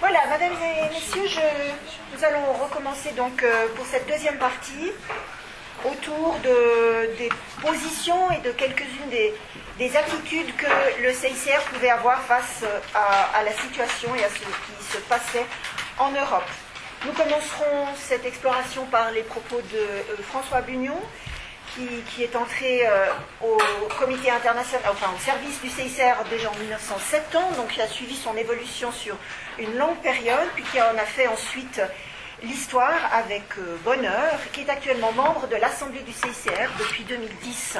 Voilà, mesdames et messieurs, nous allons recommencer donc pour cette deuxième partie autour des positions et de quelques-unes des attitudes que le CICR pouvait avoir face à la situation et à ce qui se passait en Europe. Nous commencerons cette exploration par les propos de François Bugnon, qui est entré au comité international, enfin au service du CICR déjà en 1970, donc qui a suivi son évolution sur une longue période, puis qui en a fait ensuite l'histoire avec bonheur, qui est actuellement membre de l'Assemblée du CICR depuis 2010.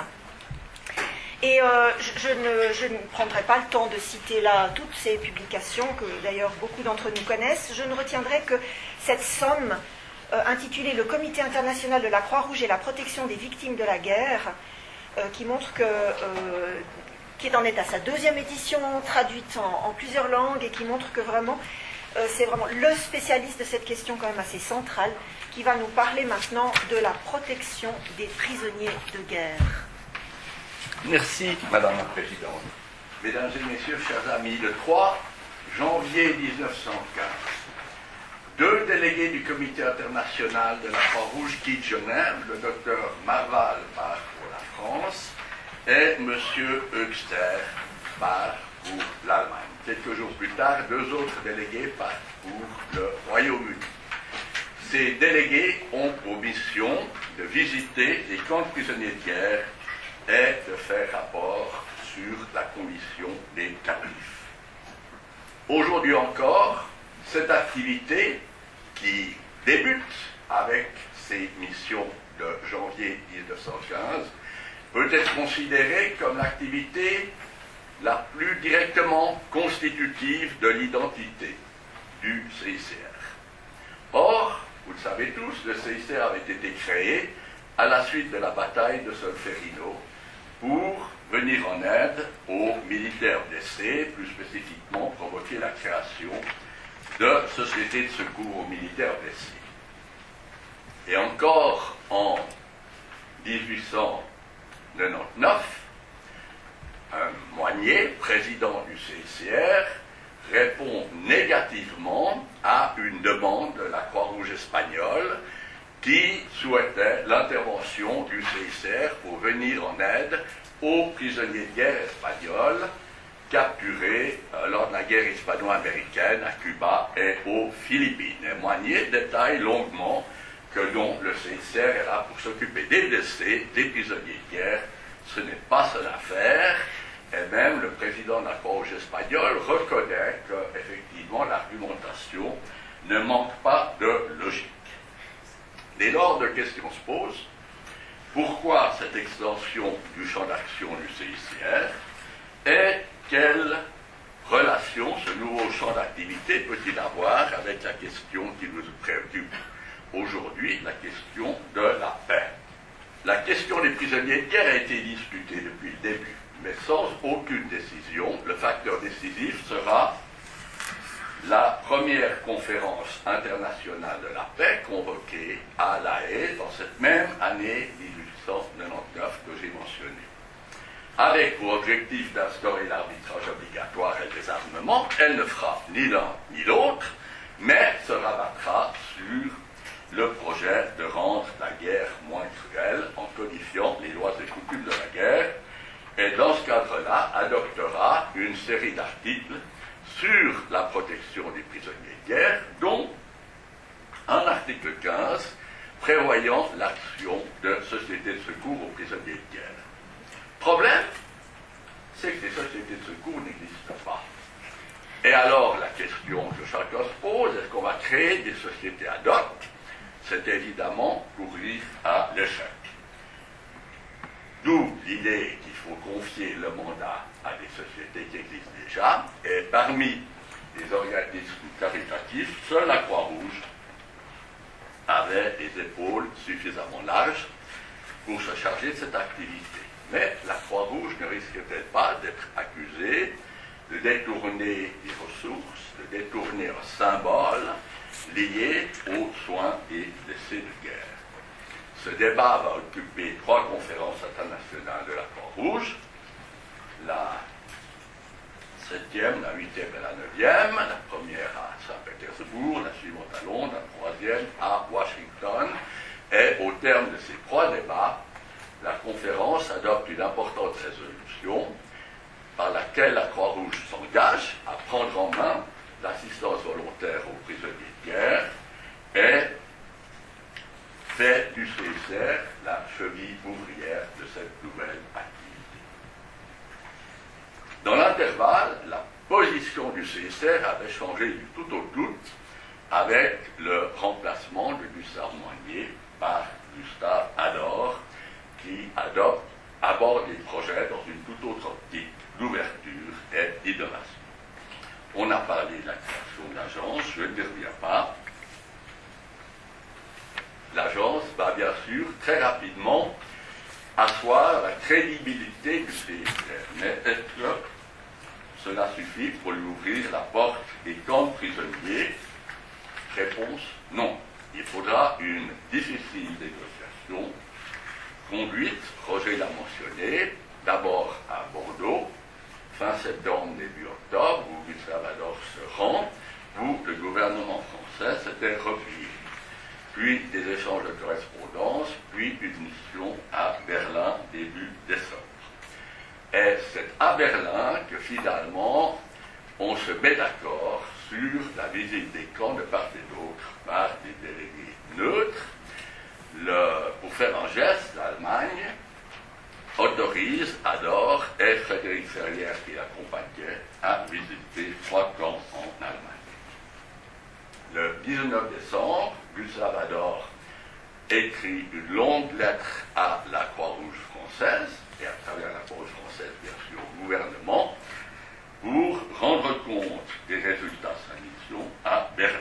Et je ne prendrai pas le temps de citer là toutes ces publications, que d'ailleurs beaucoup d'entre nous connaissent. Je ne retiendrai que cette somme intitulée « Le Comité international de la Croix-Rouge et la protection des victimes de la guerre », qui montre qui en est à sa deuxième édition, traduite en plusieurs langues, et qui montre que vraiment, c'est vraiment le spécialiste de cette question quand même assez centrale, qui va nous parler maintenant de la protection des prisonniers de guerre. Merci, Madame la Présidente. Mesdames et Messieurs, chers amis, le 3 janvier 1915, 2 délégués du Comité international de la Croix-Rouge quittent Genève, le docteur Marval part pour la France et M. Höxter part pour l'Allemagne. Quelques jours plus tard, 2 autres délégués partent pour le Royaume-Uni. Ces délégués ont pour mission de visiter les camps de prisonniers de guerre et de faire rapport sur la condition des captifs. Aujourd'hui encore, cette activité qui débute avec ces missions de janvier 1915 peut être considérée comme l'activité la plus directement constitutive de l'identité du CICR. Or, vous le savez tous, le CICR avait été créé à la suite de la bataille de Solferino pour venir en aide aux militaires blessés, plus spécifiquement provoquer la création de sociétés de secours aux militaires blessés. Et encore en 1899, Moignet, président du CICR, répond négativement à une demande de la Croix-Rouge espagnole qui souhaitait l'intervention du CICR pour venir en aide aux prisonniers de guerre espagnols capturés lors de la guerre hispano-américaine à Cuba et aux Philippines. Et Moignet détaille longuement que donc le CICR est là pour s'occuper des blessés, des prisonniers de guerre. Ce n'est pas son affaire. Et même le président de la Croix-Rouge espagnole reconnaît qu'effectivement l'argumentation ne manque pas de logique. Dès lors, de questions se posent. Pourquoi cette extension du champ d'action du CICR et quelle relation ce nouveau champ d'activité peut-il avoir avec la question qui nous préoccupe aujourd'hui, la question de la paix? La question des prisonniers de guerre a été discutée depuis le début, mais sans aucune décision. Le facteur décisif sera la première conférence internationale de la paix convoquée à La Haye dans cette même année 1899 que j'ai mentionnée. Avec pour objectif d'instaurer l'arbitrage obligatoire et le désarmement, elle ne fera ni l'un ni l'autre, mais se rabattra sur le projet de rendre la guerre moins cruelle en codifiant les lois et coutumes de la guerre, et dans ce cadre-là adoptera une série d'articles sur la protection des prisonniers de guerre, dont un article 15 prévoyant l'action de sociétés de secours aux prisonniers de guerre. Problème, c'est que les sociétés de secours n'existent pas. Et alors, la question que chacun se pose, est-ce qu'on va créer des sociétés ad hoc? C'est évidemment courir à l'échec. D'où l'idée qu'il faut confier le mandat à des sociétés qui existent déjà, et parmi les organismes caritatifs, seule la Croix-Rouge avait les épaules suffisamment larges pour se charger de cette activité. Mais la Croix-Rouge ne risquait-elle pas d'être accusée de détourner des ressources, de détourner un symbole lié aux soins des blessés de guerre? Ce débat va occuper 3 conférences internationales de la Croix-Rouge, la 7e, la 8e et la 9e, la première à Saint-Pétersbourg, l'assistance volontaire aux prisonniers de guerre et fait du CSR la cheville ouvrière de cette nouvelle activité. Dans l'intervalle, la position du CSR avait changé du tout au tout avec le remplacement de Gustave Moignet par Gustave Ador, qui aborde les projets dans une toute autre optique d'ouverture et d'innovation. On a parlé de la création de l'agence, je n'y reviens pas. L'agence va bien sûr très rapidement asseoir la crédibilité du CSR. Mais est-ce que cela suffit pour lui ouvrir la porte des camps prisonniers? Réponse non. Il faudra une difficile négociation conduite, Roger l'a mentionné, d'abord à Bordeaux, fin septembre, début octobre, où Gustave Ador se rend, où le gouvernement français s'était replié. Puis des échanges de correspondance, puis une mission à Berlin début décembre. Et c'est à Berlin que finalement on se met d'accord sur la visite des camps de part et d'autre par des délégués neutres. Pour faire un geste, l'Allemagne autorise Ador et Frédéric Ferrière qui l'accompagnait à visiter 3 camps en Allemagne. Le 19 décembre, Gustave Ador écrit une longue lettre à la Croix-Rouge française, et à travers la Croix-Rouge française, bien sûr, au gouvernement, pour rendre compte des résultats de sa mission à Berlin.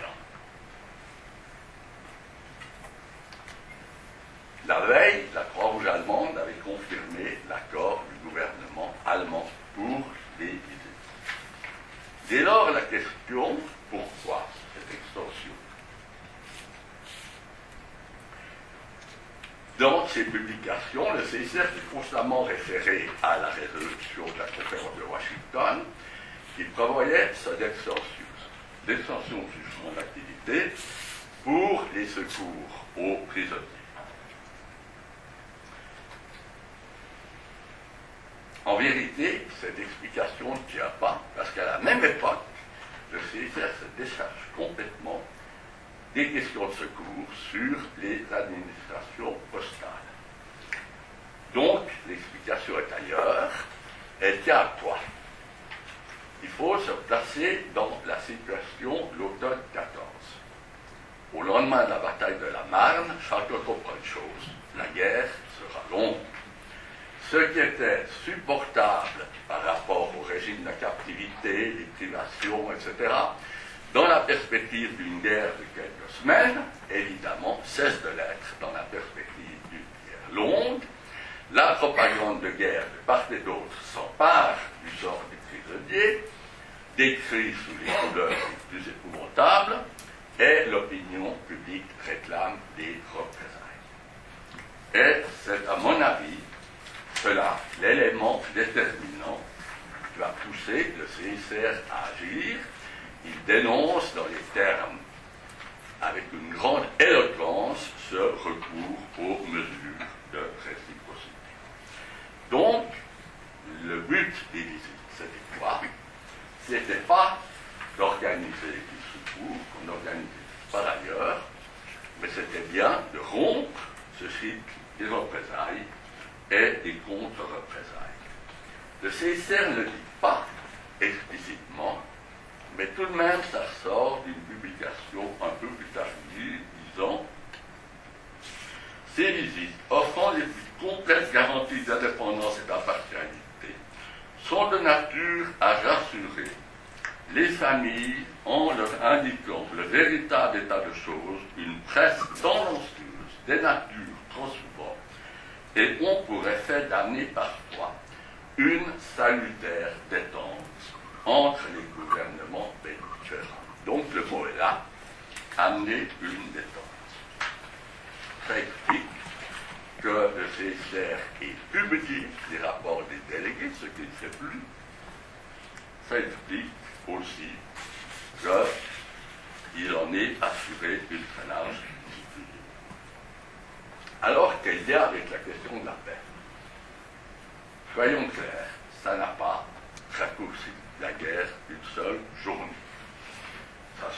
La veille, la Croix-Rouge allemande avait confirmé l'accord du gouvernement allemand pour les visites. Dès lors, la question, pourquoi cette extension? Dans ses publications, le CSR est constamment référé à la résolution de la conférence de Washington qui prévoyait cette extension du champ d'activité pour les secours aux prisonniers. En vérité, cette explication ne tient pas, parce qu'à la même époque, le CSR se décharge complètement des questions de secours sur les administrations postales. Donc, l'explication est ailleurs. Elle tient à quoi? Il faut se placer dans la situation de l'automne 14. Au lendemain de la bataille de la Marne, chacun comprend une chose, la guerre sera longue. Ce qui était supportable par rapport au régime de captivité, les privations, etc., dans la perspective d'une guerre de quelques semaines, évidemment, cesse de l'être dans la perspective d'une guerre longue. La propagande de guerre de part et d'autre s'empare du sort des prisonniers, décrit sous les couleurs les plus épouvantables, et l'opinion publique réclame des représailles. Et c'est, à mon avis, cela, l'élément déterminant qui va pousser le CSR à agir. Il dénonce dans les termes, avec une grande éloquence, ce recours aux mesures de réciprocité. Donc, le but des visites, c'était quoi? C'était pas d'organiser des secours qu'on organisait par ailleurs, mais c'était bien de rompre ce cycle des représailles et des contre-représailles. Le CSR ne dit pas explicitement, mais tout de même ça sort d'une publication un peu plus tardive disant « Ces visites, offrant les plus complètes garanties d'indépendance et d'impartialité, sont de nature à rassurer les familles en leur indiquant le véritable état de choses, une presse tendancieuse, dénature trop souvent, et ont pour effet d'amener parfois une salutaire détente entre les gouvernements belligérants. Donc le mot est là, amener une détente. Ça explique que le CSR ait publié les rapports des délégués, ce qu'il ne fait plus. Ça explique aussi qu'il en est assuré une traînage disciplinée. Alors quel lien avec la question de la paix? Soyons clairs, ça n'a pas raccourci la guerre d'une seule journée.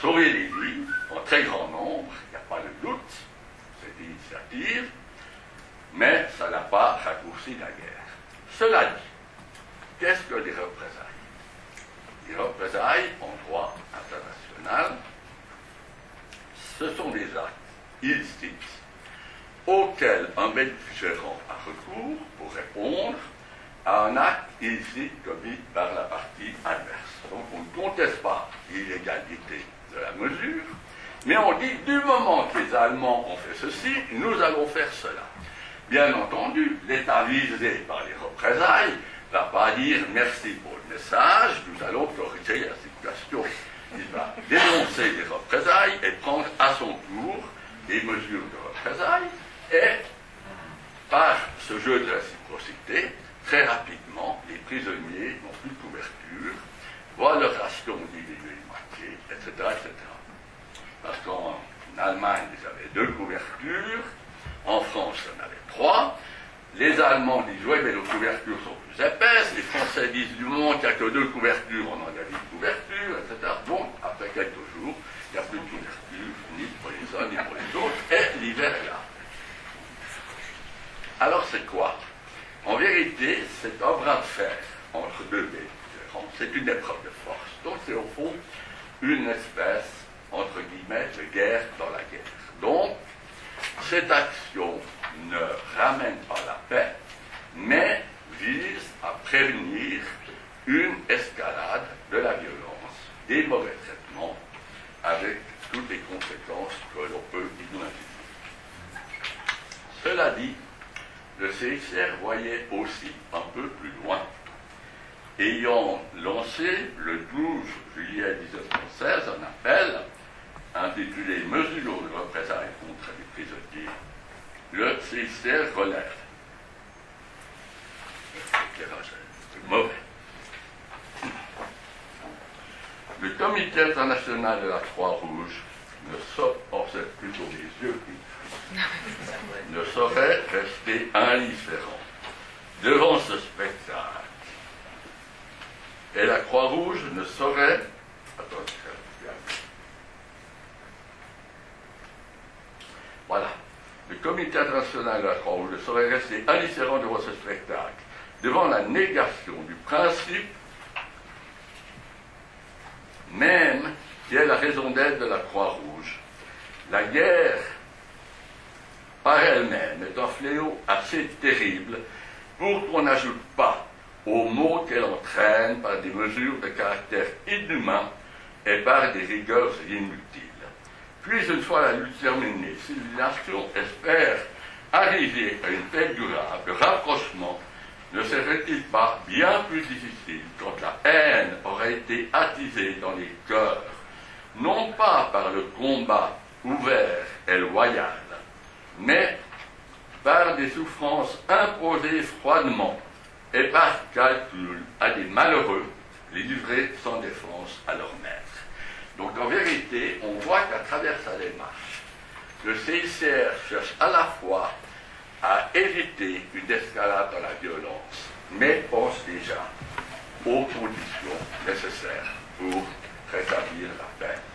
sauvé des vies en très grand nombre, il n'y a pas de doute, cette initiative, mais ça n'a pas raccourci la guerre. Cela dit, qu'est-ce que les représailles? Les représailles en droit international, ce sont des actes illicites auxquels un belligérant a recours pour répondre à un acte illicite commis par la partie adverse. Donc on ne conteste pas l'illégalité de la mesure, mais on dit du moment que les Allemands ont fait ceci, nous allons faire cela. Bien entendu, l'État visé par les représailles ne va pas dire merci pour le message, nous allons corriger la situation. Il va dénoncer les représailles et prendre à son tour des mesures de représailles, et par ce jeu de réciprocité, très rapidement, les prisonniers n'ont plus de couverture, voient leur ration diminuer de moitié, etc., etc. Parce qu'en Allemagne, ils avaient 2 couvertures, en France, il y en avait 3. Les Allemands disent, oui, mais nos couvertures sont plus épaisses. Les Français disent, du moment qu'il n'y a que 2 couvertures, on en a 8 couvertures, etc. Bon, après quelques jours, il n'y a plus de couverture, ni pour les uns, ni pour les autres, et l'hiver est là. Alors c'est quoi? En vérité, c'est un bras de fer entre 2 belligérants, c'est une épreuve de force. Donc c'est au fond une espèce, entre guillemets, de guerre dans la guerre. Donc, cette action ne ramène pas la paix, mais vise à prévenir une escalade de la violence, des mauvais traitements, avec toutes les conséquences que l'on peut imaginer. Cela dit, le CICR voyait aussi un peu plus loin. Ayant lancé le 12 juillet 1916 un appel intitulé « Mesures de représailles contre les prisonniers », le CICR relève. L'éclairage est mauvais. Le Comité international de la Croix-Rouge ne saurait rester indifférent devant ce spectacle. Et la Croix-Rouge ne saurait... Voilà. Le Comité international de la Croix-Rouge ne saurait rester indifférent devant ce spectacle, devant la négation du principe même qui est la raison d'être de la Croix-Rouge. La guerre, par elle-même, est un fléau assez terrible pour qu'on n'ajoute pas aux maux qu'elle entraîne par des mesures de caractère inhumain et par des rigueurs inutiles. Puis, une fois la lutte terminée, si la nation espère arriver à une paix durable, le rapprochement ne serait-il pas bien plus difficile quand la haine aurait été attisée dans les cœurs, non pas par le combat ouvert et loyal, mais par des souffrances imposées froidement et par calcul à des malheureux les livrer sans défense à leur maître. Donc en vérité, on voit qu'à travers sa démarche, le CICR cherche à la fois à éviter une escalade dans la violence, mais pense déjà aux conditions nécessaires pour rétablir la paix.